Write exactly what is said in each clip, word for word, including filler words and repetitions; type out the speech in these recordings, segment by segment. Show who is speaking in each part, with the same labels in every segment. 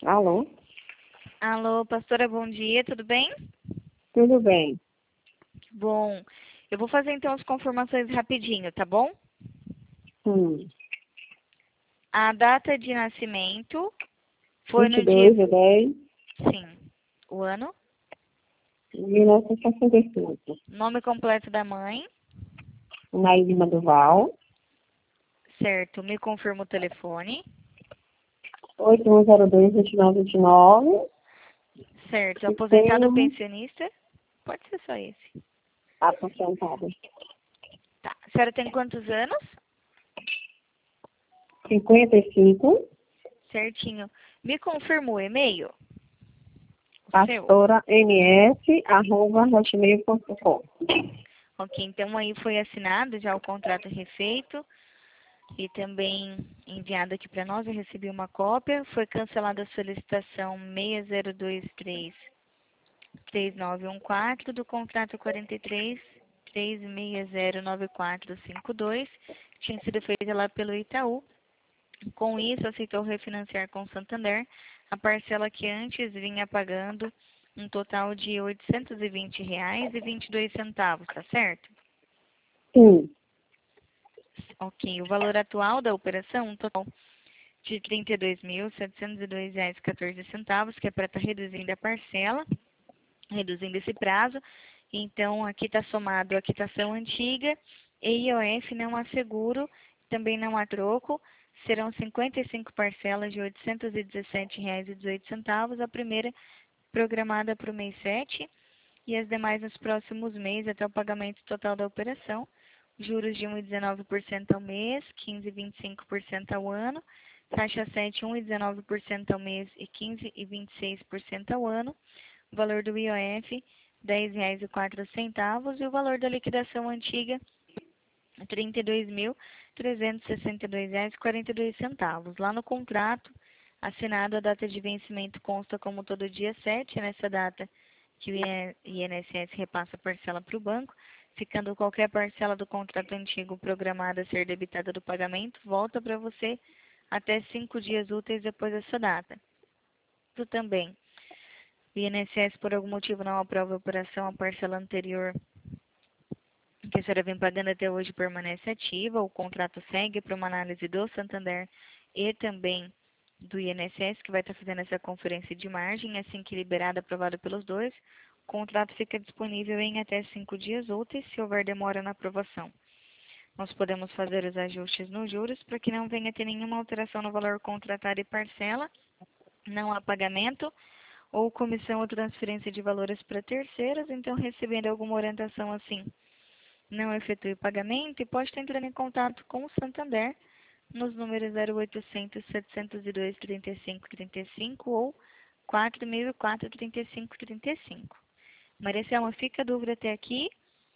Speaker 1: Alô?
Speaker 2: Alô, pastora, bom dia, tudo bem?
Speaker 1: Tudo bem.
Speaker 2: Bom, eu vou fazer então as confirmações rapidinho, tá bom?
Speaker 1: Hum.
Speaker 2: A data de nascimento foi
Speaker 1: vinte e
Speaker 2: no dia...
Speaker 1: dois de dez
Speaker 2: Sim. O ano?
Speaker 1: de mil novecentos e sessenta e cinco.
Speaker 2: Nome completo da mãe?
Speaker 1: Nair Lima Duval.
Speaker 2: Certo. Me confirma o telefone?
Speaker 1: oito um zero dois, dois nove dois nove.
Speaker 2: Certo.
Speaker 1: E
Speaker 2: Aposentado ou
Speaker 1: tem
Speaker 2: pensionista? Pode ser só esse.
Speaker 1: aposentada.
Speaker 2: Tá. A senhora tem quantos anos?
Speaker 1: cinquenta e cinco.
Speaker 2: Certinho. Me confirma o e-mail? O seu?
Speaker 1: Pastora ms, arroba, hotmail ponto com.
Speaker 2: Ok, então aí foi assinado já o contrato refeito e também enviado aqui para nós. Eu recebi uma cópia. Foi cancelada a solicitação seis zero dois três, três nove um quatro do contrato quarenta e três, três seis zero nove quatro cinco dois. Tinha sido feita lá pelo Itaú. Com isso, aceitou refinanciar com o Santander a parcela que antes vinha pagando um total de oitocentos e vinte reais e vinte e dois centavos, tá certo?
Speaker 1: Sim.
Speaker 2: Ok, o valor atual da operação, um total de trinta e dois mil, setecentos e dois reais e quatorze centavos, que é para estar reduzindo a parcela, reduzindo esse prazo. Então, aqui está somado a quitação antiga, e I O F não há seguro, também não há troco. Serão cinquenta e cinco parcelas de oitocentos e dezessete reais e dezoito centavos, a primeira programada para o mês sete e as demais nos próximos meses até o pagamento total da operação. Juros de um vírgula dezenove por cento ao mês, quinze vírgula vinte e cinco por cento ao ano, taxa sete, um vírgula dezenove por cento ao mês e quinze vírgula vinte e seis por cento ao ano. O valor do I O F, dez reais e quatro centavos e o valor da liquidação antiga, trinta e dois mil, trezentos e sessenta e dois reais e quarenta e dois centavos. Lá no contrato, assinado, a data de vencimento consta como todo dia sete, nessa data que o I N S S repassa a parcela para o banco, ficando qualquer parcela do contrato antigo programada a ser debitada do pagamento, volta para você até cinco dias úteis depois dessa data. Isso também, o I N S S por algum motivo não aprova a operação, a parcela anterior que a senhora vem pagando até hoje permanece ativa, o contrato segue para uma análise do Santander e também do I N S S, que vai estar fazendo essa conferência de margem, assim que liberada, aprovada pelos dois. O contrato fica disponível em até cinco dias úteis, se houver demora na aprovação. Nós podemos fazer os ajustes nos juros para que não venha ter nenhuma alteração no valor contratado e parcela, não há pagamento ou comissão ou transferência de valores para terceiros, então recebendo alguma orientação assim, não efetue o pagamento e pode estar entrando em contato com o Santander nos números zero oitocentos, setecentos e dois, trinta e cinco, trinta e cinco ou quatro mil e quatro, trinta e cinco, trinta e cinco. Maria Selma, fica a dúvida até aqui?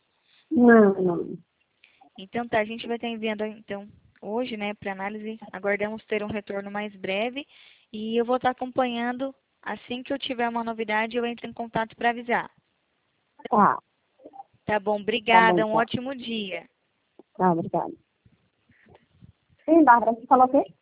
Speaker 1: Não, não.
Speaker 2: Então tá, a gente vai estar enviando então hoje, né, para análise. Aguardamos ter um retorno mais breve e eu vou estar acompanhando. Assim que eu tiver uma novidade, eu entro em contato para avisar.
Speaker 1: Tá.
Speaker 2: Tá bom,
Speaker 1: Tá bom,
Speaker 2: obrigada, um
Speaker 1: então.
Speaker 2: ótimo dia.
Speaker 1: Tá, obrigada. Sim, Bárbara, você falou o quê?